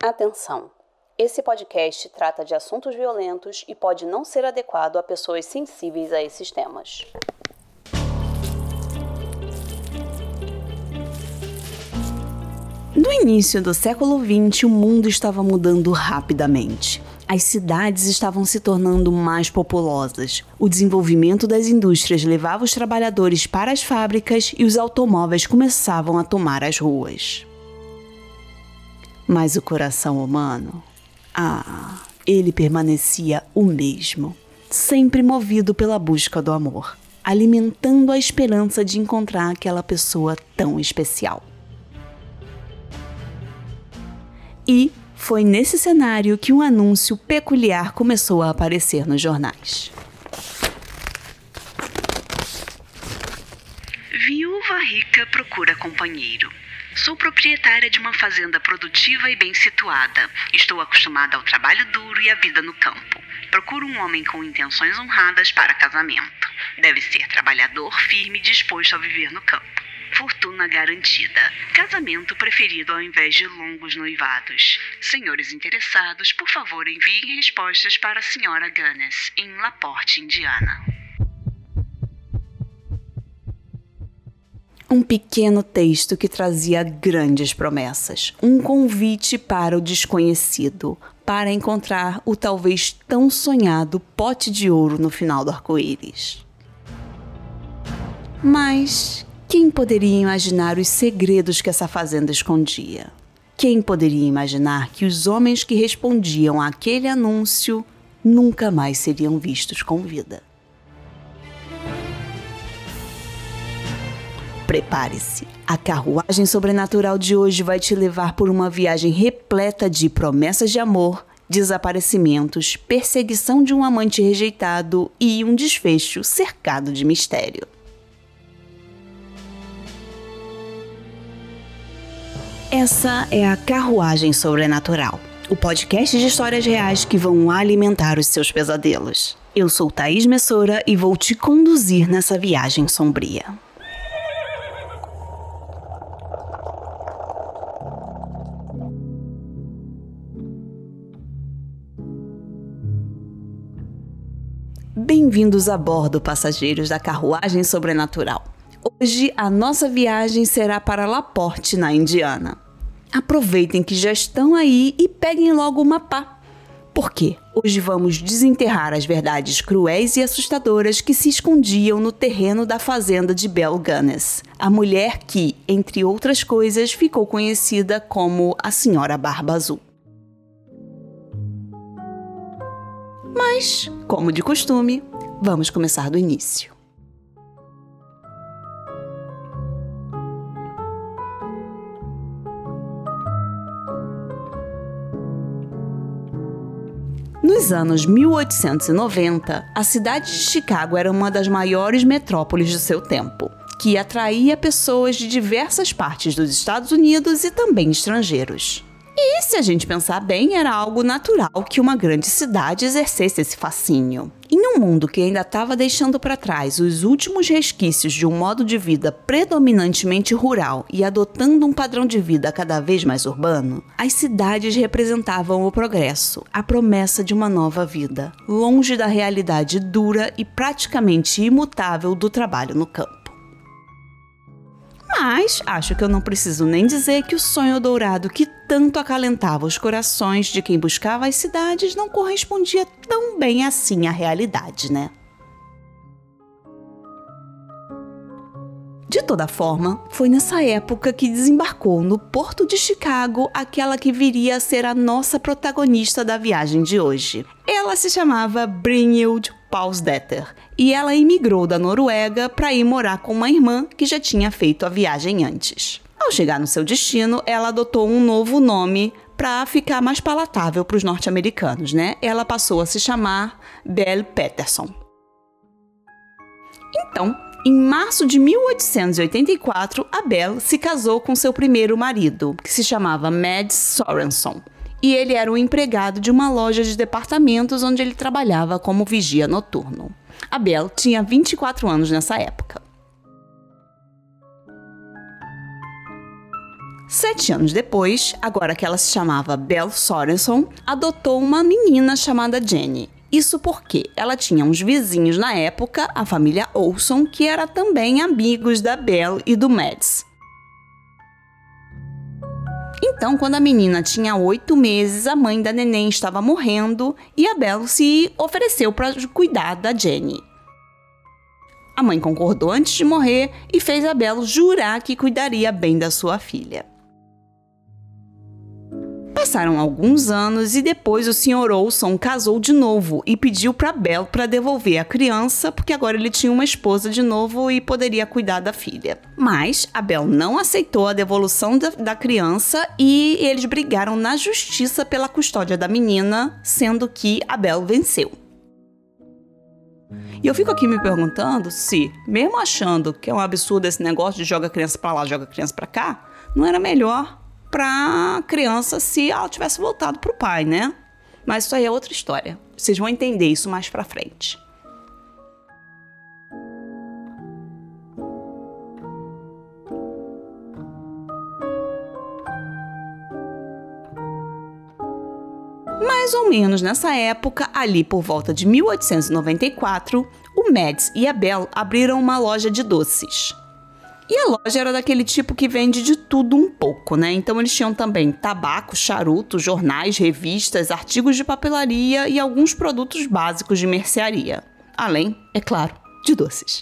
Atenção! Esse podcast trata de assuntos violentos e pode não ser adequado a pessoas sensíveis a esses temas. No início do século XX, o mundo estava mudando rapidamente. As cidades estavam se tornando mais populosas. O desenvolvimento das indústrias levava os trabalhadores para as fábricas e os automóveis começavam a tomar as ruas. Mas o coração humano, ele permanecia o mesmo, sempre movido pela busca do amor, alimentando a esperança de encontrar aquela pessoa tão especial. E foi nesse cenário que um anúncio peculiar começou a aparecer nos jornais. Viúva rica procura companheiro. Sou proprietária de uma fazenda produtiva e bem situada. Estou acostumada ao trabalho duro e à vida no campo. Procuro um homem com intenções honradas para casamento. Deve ser trabalhador, firme e disposto a viver no campo. Fortuna garantida. Casamento preferido ao invés de longos noivados. Senhores interessados, por favor, enviem respostas para a senhora Gunness, em Laporte, Indiana. Um pequeno texto que trazia grandes promessas. Um convite para o desconhecido, para encontrar o talvez tão sonhado pote de ouro no final do arco-íris. Mas quem poderia imaginar os segredos que essa fazenda escondia? Quem poderia imaginar que os homens que respondiam àquele anúncio nunca mais seriam vistos com vida? Prepare-se, a carruagem sobrenatural de hoje vai te levar por uma viagem repleta de promessas de amor, desaparecimentos, perseguição de um amante rejeitado e um desfecho cercado de mistério. Essa é a Carruagem Sobrenatural, o podcast de histórias reais que vão alimentar os seus pesadelos. Eu sou Thaís Messora e vou te conduzir nessa viagem sombria. Bem-vindos a bordo, passageiros da Carruagem Sobrenatural. Hoje a nossa viagem será para Laporte, na Indiana. Aproveitem que já estão aí e peguem logo uma pá. Porque hoje vamos desenterrar as verdades cruéis e assustadoras que se escondiam no terreno da fazenda de Belle Gunness, a mulher que, entre outras coisas, ficou conhecida como a Senhora Barba Azul. Mas, como de costume, vamos começar do início. Nos anos 1890, a cidade de Chicago era uma das maiores metrópoles do seu tempo, que atraía pessoas de diversas partes dos Estados Unidos e também estrangeiros. E, se a gente pensar bem, era algo natural que uma grande cidade exercesse esse fascínio. Em um mundo que ainda estava deixando para trás os últimos resquícios de um modo de vida predominantemente rural e adotando um padrão de vida cada vez mais urbano, as cidades representavam o progresso, a promessa de uma nova vida, longe da realidade dura e praticamente imutável do trabalho no campo. Mas acho que eu não preciso nem dizer que o sonho dourado que tanto acalentava os corações de quem buscava as cidades não correspondia tão bem assim à realidade, né? De toda forma, foi nessa época que desembarcou no porto de Chicago aquela que viria a ser a nossa protagonista da viagem de hoje. Ela se chamava Brynhild Pausdetter e ela imigrou da Noruega para ir morar com uma irmã que já tinha feito a viagem antes. Ao chegar no seu destino, ela adotou um novo nome para ficar mais palatável para os norte-americanos, né? Ela passou a se chamar Belle Patterson. Então, em março de 1884, a Belle se casou com seu primeiro marido, que se chamava Mads Sorenson. E ele era um empregado de uma loja de departamentos onde ele trabalhava como vigia noturno. A Belle tinha 24 anos nessa época. 7 anos depois, agora que ela se chamava Belle Sorenson, adotou uma menina chamada Jenny. Isso porque ela tinha uns vizinhos na época, a família Olson, que era também amigos da Belle e do Mads. Então, quando a menina tinha 8 meses, a mãe da neném estava morrendo e a Belle se ofereceu para cuidar da Jenny. A mãe concordou antes de morrer e fez a Belle jurar que cuidaria bem da sua filha. Passaram alguns anos e depois o Sr. Olson casou de novo e pediu para Belle para devolver a criança, porque agora ele tinha uma esposa de novo e poderia cuidar da filha. Mas a Belle não aceitou a devolução da criança e eles brigaram na justiça pela custódia da menina, sendo que a Belle venceu. E eu fico aqui me perguntando se, mesmo achando que é um absurdo esse negócio de joga a criança pra lá, joga a criança pra cá, não era melhor pra criança se ela tivesse voltado pro pai, né? Mas isso aí é outra história. Vocês vão entender isso mais pra frente. Mais ou menos nessa época, ali por volta de 1894, o Mads e a Belle abriram uma loja de doces. E a loja era daquele tipo que vende de tudo um pouco, né? Então eles tinham também tabaco, charuto, jornais, revistas, artigos de papelaria e alguns produtos básicos de mercearia. Além, é claro, de doces.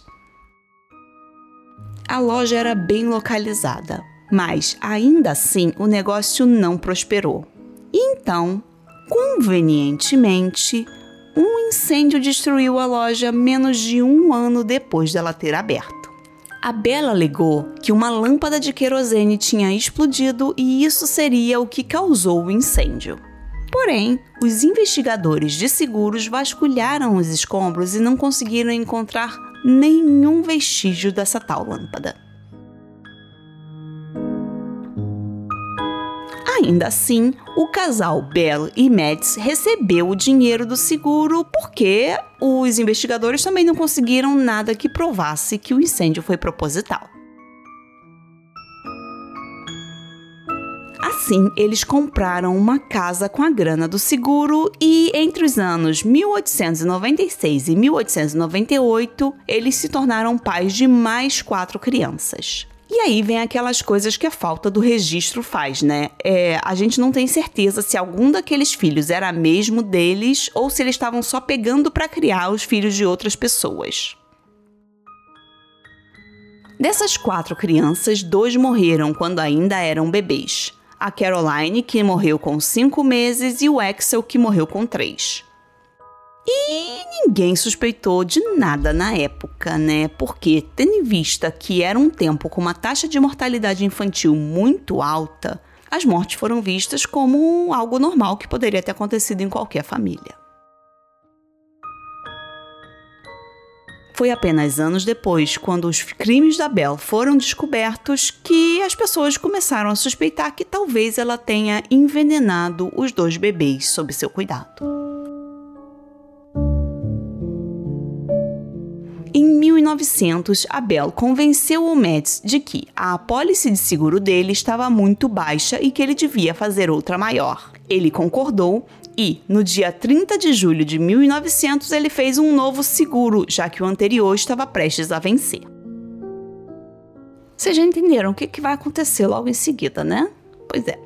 A loja era bem localizada, mas ainda assim o negócio não prosperou. E então, convenientemente, um incêndio destruiu a loja menos de 1 ano depois dela ter aberto. A Belle alegou que uma lâmpada de querosene tinha explodido e isso seria o que causou o incêndio. Porém, os investigadores de seguros vasculharam os escombros e não conseguiram encontrar nenhum vestígio dessa tal lâmpada. Ainda assim, o casal Belle e Mads recebeu o dinheiro do seguro porque os investigadores também não conseguiram nada que provasse que o incêndio foi proposital. Assim, eles compraram uma casa com a grana do seguro e entre os anos 1896 e 1898, eles se tornaram pais de mais 4 crianças. E aí vem aquelas coisas que a falta do registro faz, né? A gente não tem certeza se algum daqueles filhos era mesmo deles ou se eles estavam só pegando para criar os filhos de outras pessoas. Dessas 4 crianças, 2 morreram quando ainda eram bebês. A Caroline, que morreu com 5 meses, e o Axel, que morreu com 3. E ninguém suspeitou de nada na época, né? Porque, tendo em vista que era um tempo com uma taxa de mortalidade infantil muito alta, as mortes foram vistas como algo normal que poderia ter acontecido em qualquer família. Foi apenas anos depois, quando os crimes da Belle foram descobertos, que as pessoas começaram a suspeitar que talvez ela tenha envenenado os 2 bebês sob seu cuidado. Em 1900, a Belle convenceu o Mads de que a apólice de seguro dele estava muito baixa e que ele devia fazer outra maior. Ele concordou e, no dia 30 de julho de 1900, ele fez um novo seguro, já que o anterior estava prestes a vencer. Vocês já entenderam o que vai acontecer logo em seguida, né? Pois é.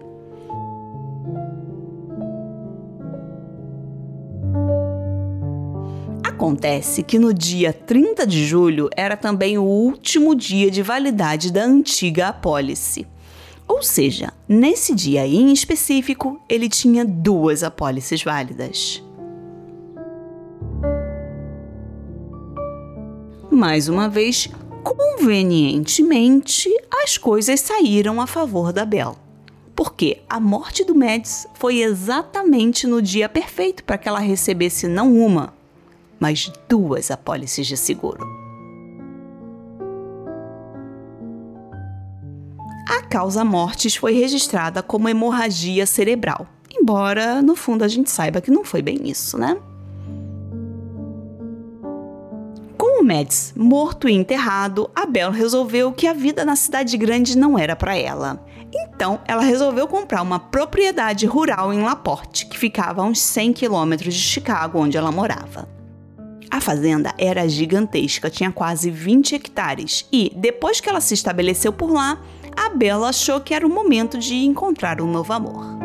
Acontece que no dia 30 de julho era também o último dia de validade da antiga apólice. Ou seja, nesse dia aí em específico, ele tinha 2 apólices válidas. Mais uma vez, convenientemente, as coisas saíram a favor da Belle. Porque a morte do Mads foi exatamente no dia perfeito para que ela recebesse não uma, mas 2 apólices de seguro. A causa mortis foi registrada como hemorragia cerebral, embora no fundo a gente saiba que não foi bem isso, né? Com o Mads morto e enterrado, a Belle resolveu que a vida na cidade grande não era para ela. Então, ela resolveu comprar uma propriedade rural em LaPorte, que ficava a uns 100 quilômetros de Chicago, onde ela morava. A fazenda era gigantesca, tinha quase 20 hectares e, depois que ela se estabeleceu por lá, a Bella achou que era o momento de encontrar um novo amor.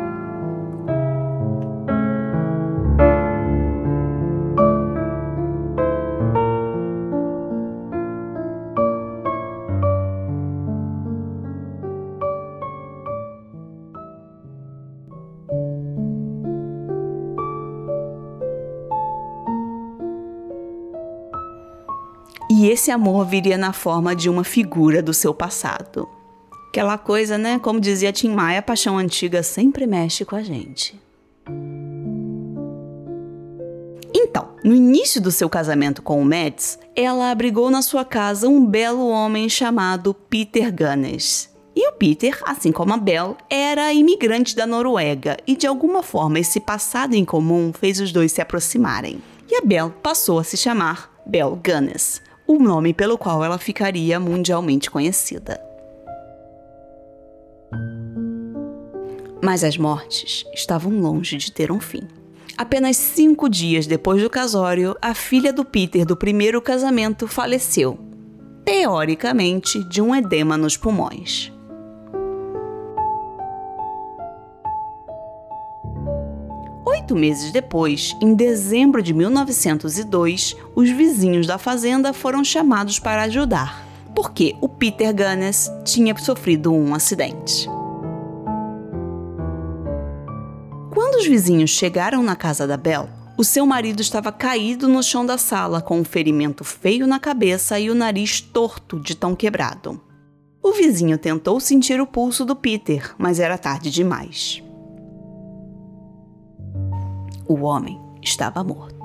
E esse amor viria na forma de uma figura do seu passado. Aquela coisa, né? Como dizia Tim Maia, a paixão antiga sempre mexe com a gente. Então, no início do seu casamento com o Mads, ela abrigou na sua casa um belo homem chamado Peter Gunness. E o Peter, assim como a Belle, era imigrante da Noruega e de alguma forma esse passado em comum fez os dois se aproximarem. E a Belle passou a se chamar Belle Gunness, o nome pelo qual ela ficaria mundialmente conhecida. Mas as mortes estavam longe de ter um fim. Apenas 5 dias depois do casório, a filha do Peter do primeiro casamento faleceu, teoricamente de um edema nos pulmões. Oito meses depois, em dezembro de 1902, os vizinhos da fazenda foram chamados para ajudar, porque o Peter Gunness tinha sofrido um acidente. Quando os vizinhos chegaram na casa da Belle, o seu marido estava caído no chão da sala com um ferimento feio na cabeça e o nariz torto de tão quebrado. O vizinho tentou sentir o pulso do Peter, mas era tarde demais. O homem estava morto.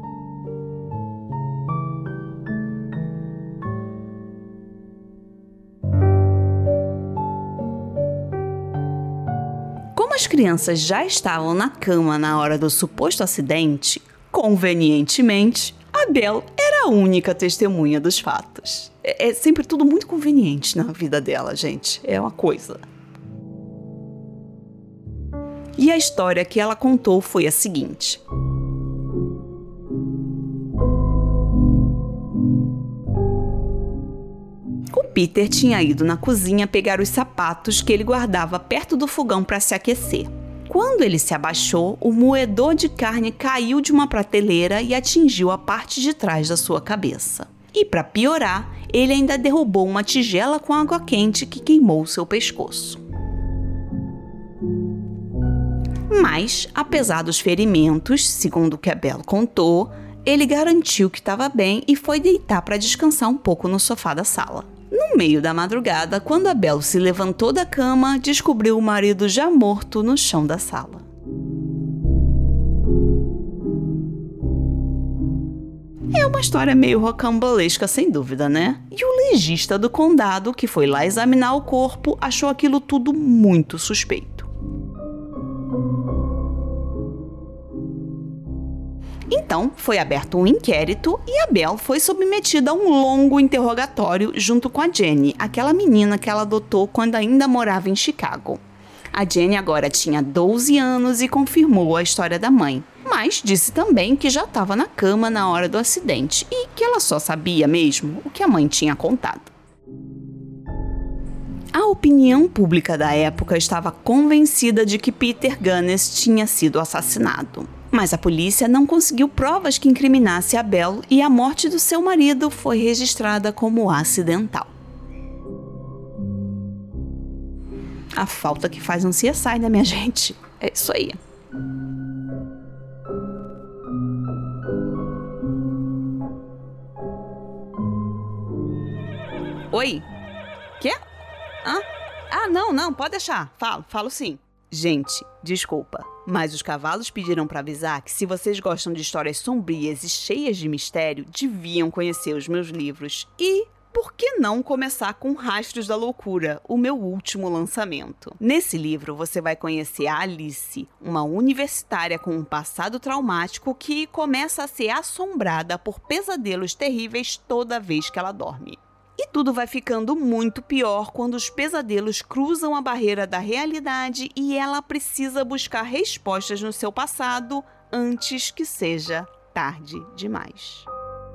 Como as crianças já estavam na cama na hora do suposto acidente, convenientemente, a Belle era a única testemunha dos fatos. É sempre tudo muito conveniente na vida dela, gente. É uma coisa. E a história que ela contou foi a seguinte. O Peter tinha ido na cozinha pegar os sapatos que ele guardava perto do fogão para se aquecer. Quando ele se abaixou, o moedor de carne caiu de uma prateleira e atingiu a parte de trás da sua cabeça. E para piorar, ele ainda derrubou uma tigela com água quente que queimou seu pescoço. Mas, apesar dos ferimentos, segundo o que a Belle contou, ele garantiu que estava bem e foi deitar para descansar um pouco no sofá da sala. No meio da madrugada, quando a Belle se levantou da cama, descobriu o marido já morto no chão da sala. É uma história meio rocambolesca, sem dúvida, né? E o legista do condado, que foi lá examinar o corpo, achou aquilo tudo muito suspeito. Então, foi aberto um inquérito e a Belle foi submetida a um longo interrogatório junto com a Jenny, aquela menina que ela adotou quando ainda morava em Chicago. A Jenny agora tinha 12 anos e confirmou a história da mãe, mas disse também que já estava na cama na hora do acidente e que ela só sabia mesmo o que a mãe tinha contado. A opinião pública da época estava convencida de que Peter Gunness tinha sido assassinado. Mas a polícia não conseguiu provas que incriminasse a Belle e a morte do seu marido foi registrada como acidental. A falta que faz um CSI, né, minha gente? É isso aí. Oi? Quê? Hã? Ah, não, pode deixar. Falo sim. Gente, desculpa, mas os cavalos pediram para avisar que se vocês gostam de histórias sombrias e cheias de mistério, deviam conhecer os meus livros. E por que não começar com Rastros da Loucura, o meu último lançamento? Nesse livro você vai conhecer a Alice, uma universitária com um passado traumático que começa a ser assombrada por pesadelos terríveis toda vez que ela dorme. E tudo vai ficando muito pior quando os pesadelos cruzam a barreira da realidade e ela precisa buscar respostas no seu passado antes que seja tarde demais.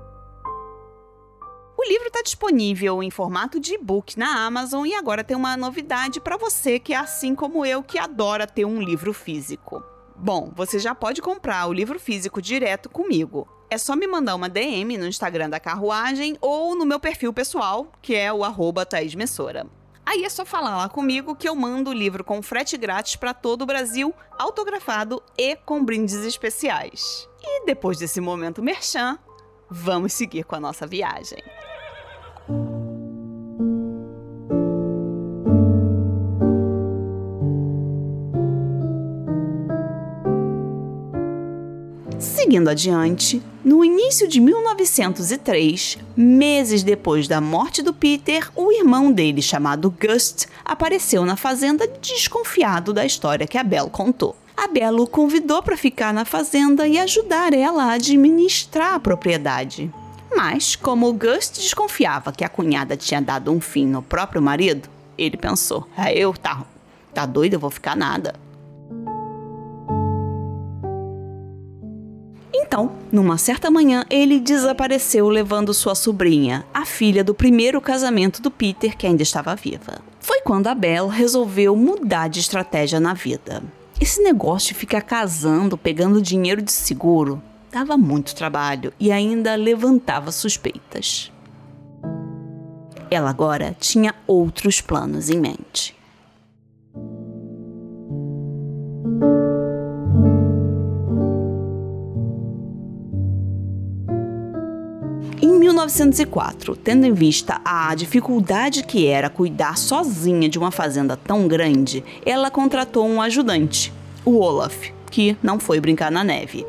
O livro está disponível em formato de e-book na Amazon e agora tem uma novidade para você que é assim como eu, que adora ter um livro físico. Bom, você já pode comprar o livro físico direto comigo. É só me mandar uma DM no Instagram da Carruagem ou no meu perfil pessoal, que é o @ThaísMessora. Aí é só falar lá comigo que eu mando o livro com frete grátis para todo o Brasil, autografado e com brindes especiais. E depois desse momento merchan, vamos seguir com a nossa viagem. Seguindo adiante, no início de 1903, meses depois da morte do Peter, o irmão dele, chamado Gust, apareceu na fazenda desconfiado da história que a Belle contou. A Belle o convidou para ficar na fazenda e ajudar ela a administrar a propriedade. Mas, como o Gust desconfiava que a cunhada tinha dado um fim no próprio marido, ele pensou, tá doido, eu vou ficar nada. Então, numa certa manhã, ele desapareceu levando sua sobrinha, a filha do primeiro casamento do Peter, que ainda estava viva. Foi quando a Belle resolveu mudar de estratégia na vida. Esse negócio de ficar casando, pegando dinheiro de seguro, dava muito trabalho e ainda levantava suspeitas. Ela agora tinha outros planos em mente. Em 1904, tendo em vista a dificuldade que era cuidar sozinha de uma fazenda tão grande, ela contratou um ajudante, o Olaf, que não foi brincar na neve.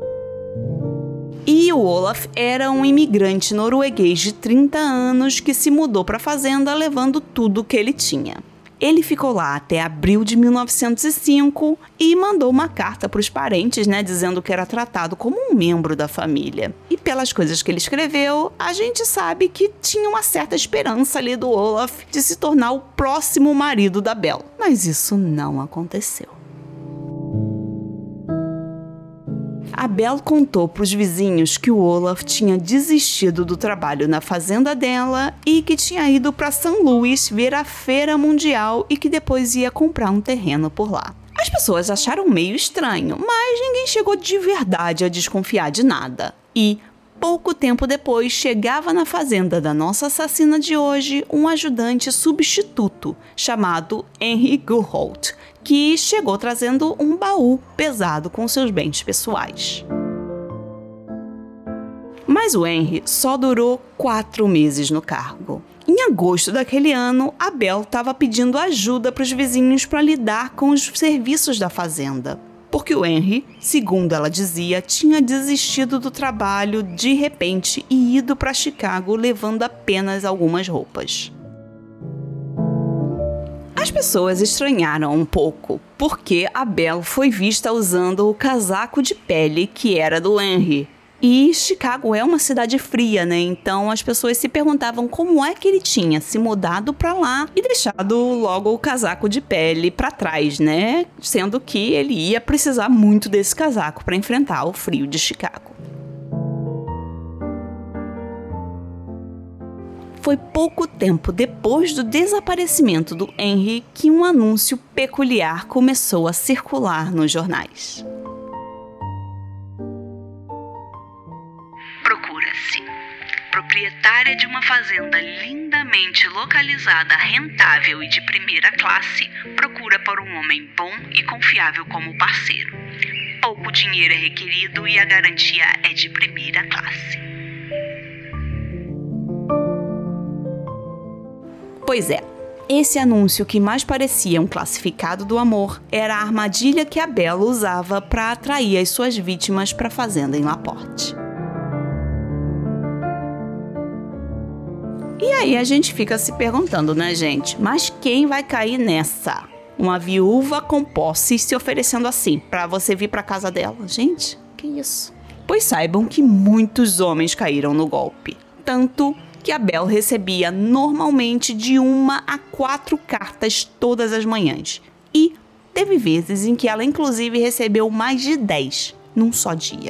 E o Olaf era um imigrante norueguês de 30 anos que se mudou para a fazenda levando tudo o que ele tinha. Ele ficou lá até abril de 1905 e mandou uma carta para os parentes, dizendo que era tratado como um membro da família. E pelas coisas que ele escreveu, a gente sabe que tinha uma certa esperança ali do Olaf de se tornar o próximo marido da Belle. Mas isso não aconteceu. A Belle contou para os vizinhos que o Olaf tinha desistido do trabalho na fazenda dela e que tinha ido para São Luís ver a feira mundial e que depois ia comprar um terreno por lá. As pessoas acharam meio estranho, mas ninguém chegou de verdade a desconfiar de nada. E, pouco tempo depois, chegava na fazenda da nossa assassina de hoje um ajudante substituto chamado Henry Gurholt, que chegou trazendo um baú pesado com seus bens pessoais. Mas o Henry só durou 4 meses no cargo. Em agosto daquele ano, a Belle estava pedindo ajuda para os vizinhos para lidar com os serviços da fazenda. Porque o Henry, segundo ela dizia, tinha desistido do trabalho de repente e ido para Chicago levando apenas algumas roupas. As pessoas estranharam um pouco, porque a Belle foi vista usando o casaco de pele que era do Henry. E Chicago é uma cidade fria, Então as pessoas se perguntavam como é que ele tinha se mudado para lá e deixado logo o casaco de pele para trás, Sendo que ele ia precisar muito desse casaco para enfrentar o frio de Chicago. Foi pouco tempo depois do desaparecimento do Henry que um anúncio peculiar começou a circular nos jornais. Procura-se proprietária de uma fazenda lindamente localizada, rentável e de primeira classe, procura por um homem bom e confiável como parceiro. Pouco dinheiro é requerido e a garantia é de primeira classe. Pois é, esse anúncio que mais parecia um classificado do amor era a armadilha que a Belle usava para atrair as suas vítimas para a fazenda em Laporte. E aí a gente fica se perguntando, gente? Mas quem vai cair nessa? Uma viúva com posse se oferecendo assim, para você vir para casa dela? Gente, que isso? Pois saibam que muitos homens caíram no golpe. Tanto que a Belle recebia normalmente de 1 a 4 cartas todas as manhãs. E teve vezes em que ela inclusive recebeu mais de 10 num só dia.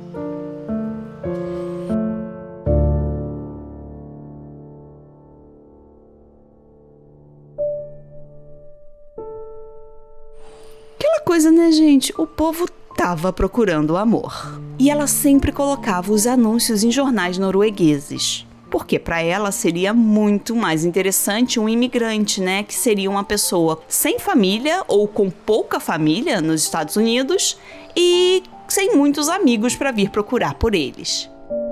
Aquela coisa, né, gente? O povo tava procurando amor. E ela sempre colocava os anúncios em jornais noruegueses. Porque para ela seria muito mais interessante um imigrante, né? Que seria uma pessoa sem família ou com pouca família nos Estados Unidos e sem muitos amigos para vir procurar por eles.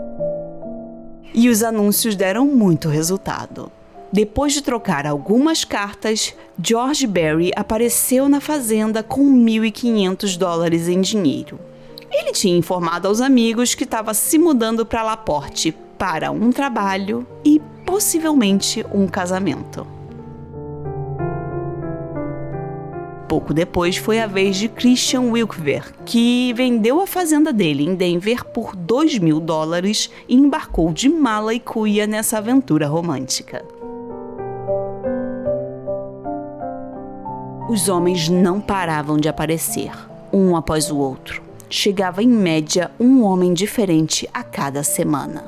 E os anúncios deram muito resultado. Depois de trocar algumas cartas, George Barry apareceu na fazenda com $1.500 em dinheiro. Ele tinha informado aos amigos que estava se mudando para Laporte para um trabalho e possivelmente um casamento. Pouco depois foi a vez de Christian Wilkver, que vendeu a fazenda dele em Denver por $2.000 e embarcou de mala e cuia nessa aventura romântica. Os homens não paravam de aparecer, um após o outro. Chegava em média um homem diferente a cada semana.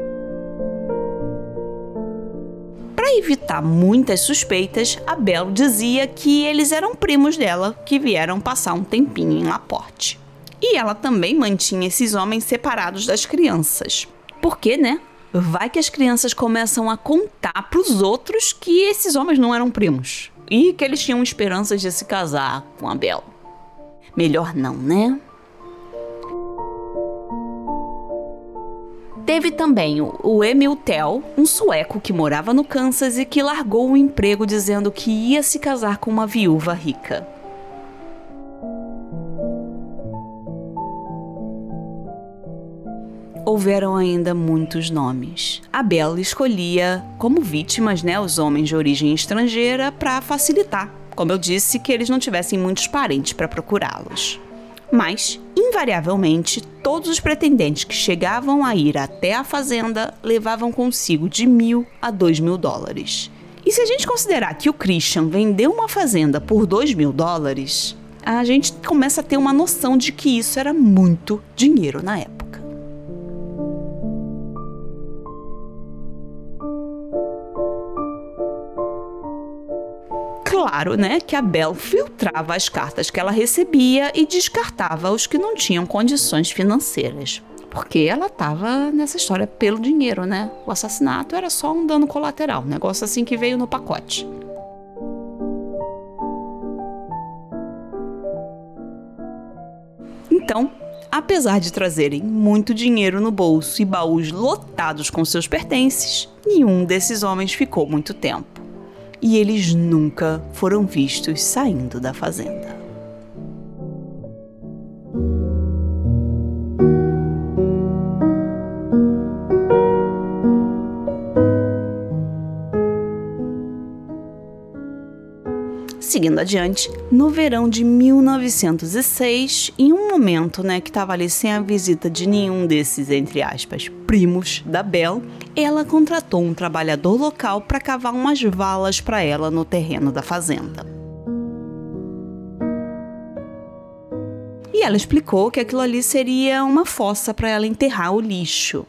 Para evitar muitas suspeitas, a Belle dizia que eles eram primos dela que vieram passar um tempinho em Laporte. E ela também mantinha esses homens separados das crianças. Por quê, né? Vai que as crianças começam a contar para os outros que esses homens não eram primos e que eles tinham esperanças de se casar com a Belle. Melhor não, né? Teve também o Emil Tell, um sueco que morava no Kansas e que largou o emprego dizendo que ia se casar com uma viúva rica. Houveram ainda muitos nomes. A Belle escolhia como vítimas, os homens de origem estrangeira para facilitar. Como eu disse, que eles não tivessem muitos parentes para procurá-los. Mas, invariavelmente, todos os pretendentes que chegavam a ir até a fazenda levavam consigo de $1.000 a $2.000. E se a gente considerar que o Christian vendeu uma fazenda por $2.000, a gente começa a ter uma noção de que isso era muito dinheiro na época. Claro, que a Belle filtrava as cartas que ela recebia e descartava os que não tinham condições financeiras. Porque ela estava nessa história pelo dinheiro, O assassinato era só um dano colateral, um negócio assim que veio no pacote. Então, apesar de trazerem muito dinheiro no bolso e baús lotados com seus pertences, nenhum desses homens ficou muito tempo. E eles nunca foram vistos saindo da fazenda. Seguindo adiante, no verão de 1906, em um momento que estava ali sem a visita de nenhum desses, entre aspas, primos da Belle, ela contratou um trabalhador local para cavar umas valas para ela no terreno da fazenda. E ela explicou que aquilo ali seria uma fossa para ela enterrar o lixo.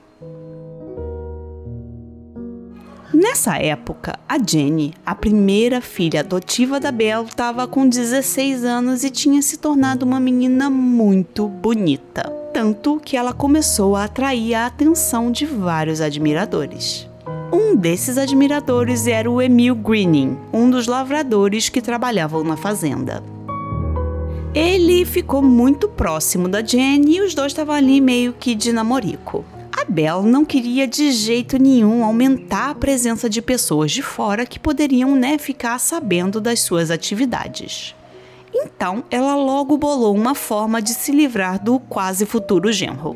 Nessa época, a Jenny, a primeira filha adotiva da Belle, estava com 16 anos e tinha se tornado uma menina muito bonita. Tanto que ela começou a atrair a atenção de vários admiradores. Um desses admiradores era o Emil Greening, um dos lavradores que trabalhavam na fazenda. Ele ficou muito próximo da Jenny e os dois estavam ali meio que de namorico. A Belle não queria de jeito nenhum aumentar a presença de pessoas de fora que poderiam, ficar sabendo das suas atividades. Então, ela logo bolou uma forma de se livrar do quase futuro genro.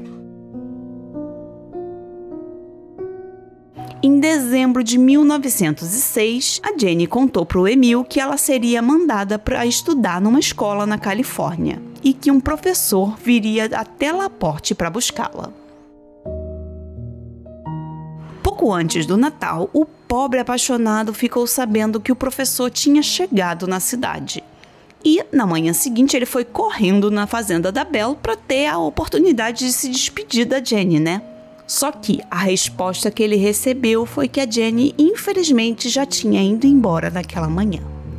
Em dezembro de 1906, a Jenny contou para o Emil que ela seria mandada para estudar numa escola na Califórnia e que um professor viria até Laporte para buscá-la. Pouco Pouco antes do Natal, o pobre apaixonado ficou sabendo que o professor tinha chegado na cidade. E, na manhã seguinte, ele foi correndo na fazenda da Belle para ter a oportunidade de se despedir da Jenny, né? Só que a resposta que ele recebeu foi que a Jenny, infelizmente, já tinha ido embora naquela manhã.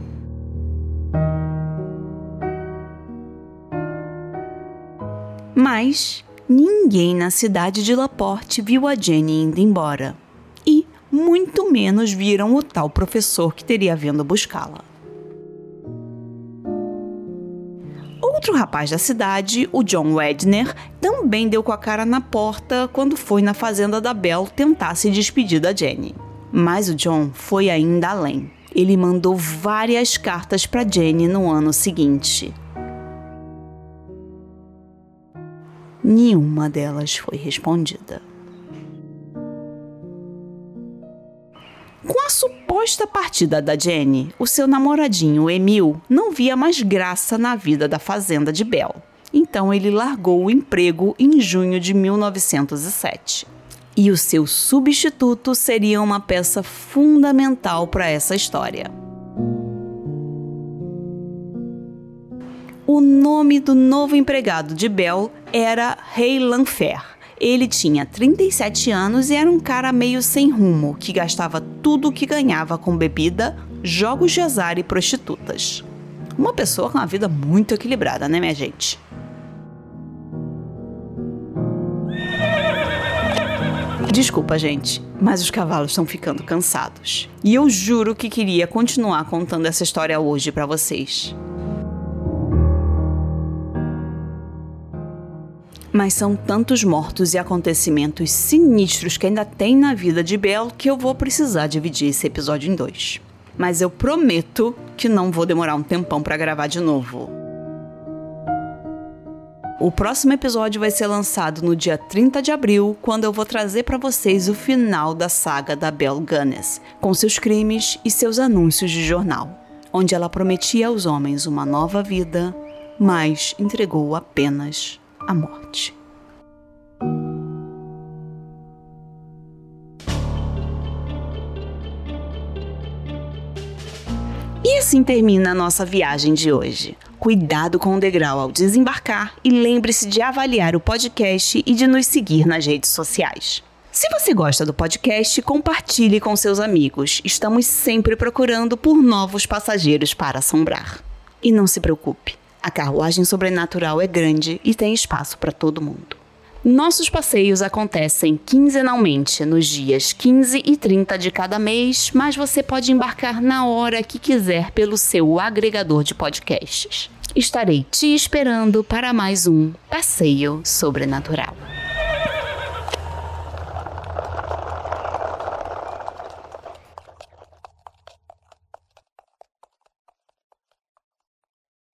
Mas ninguém na cidade de Laporte viu a Jenny indo embora. E muito menos viram o tal professor que teria vindo buscá-la. Outro rapaz da cidade, o John Wedner, também deu com a cara na porta quando foi na fazenda da Belle tentar se despedir da Jenny. Mas o John foi ainda além. Ele mandou várias cartas para Jenny no ano seguinte. Nenhuma delas foi respondida. Com a suposta partida da Jenny, o seu namoradinho Emil não via mais graça na vida da fazenda de Belle. Então ele largou o emprego em junho de 1907. E o seu substituto seria uma peça fundamental para essa história. O nome do novo empregado de Belle era Ray Lanfer. Ele tinha 37 anos e era um cara meio sem rumo, que gastava tudo o que ganhava com bebida, jogos de azar e prostitutas. Uma pessoa com uma vida muito equilibrada, né, minha gente? Desculpa, gente, mas os cavalos estão ficando cansados. E eu juro que queria continuar contando essa história hoje pra vocês. Mas são tantos mortos e acontecimentos sinistros que ainda tem na vida de Belle que eu vou precisar dividir esse episódio em 2. Mas eu prometo que não vou demorar um tempão pra gravar de novo. O próximo episódio vai ser lançado no dia 30 de abril, quando eu vou trazer pra vocês o final da saga da Belle Gunness, com seus crimes e seus anúncios de jornal, onde ela prometia aos homens uma nova vida, mas entregou apenas a morte. E assim termina a nossa viagem de hoje. Cuidado com o degrau ao desembarcar e lembre-se de avaliar o podcast e de nos seguir nas redes sociais. Se você gosta do podcast, compartilhe com seus amigos. Estamos sempre procurando por novos passageiros para assombrar. E não se preocupe. A carruagem sobrenatural é grande e tem espaço para todo mundo. Nossos passeios acontecem quinzenalmente, nos dias 15 e 30 de cada mês, mas você pode embarcar na hora que quiser pelo seu agregador de podcasts. Estarei te esperando para mais um Passeio Sobrenatural.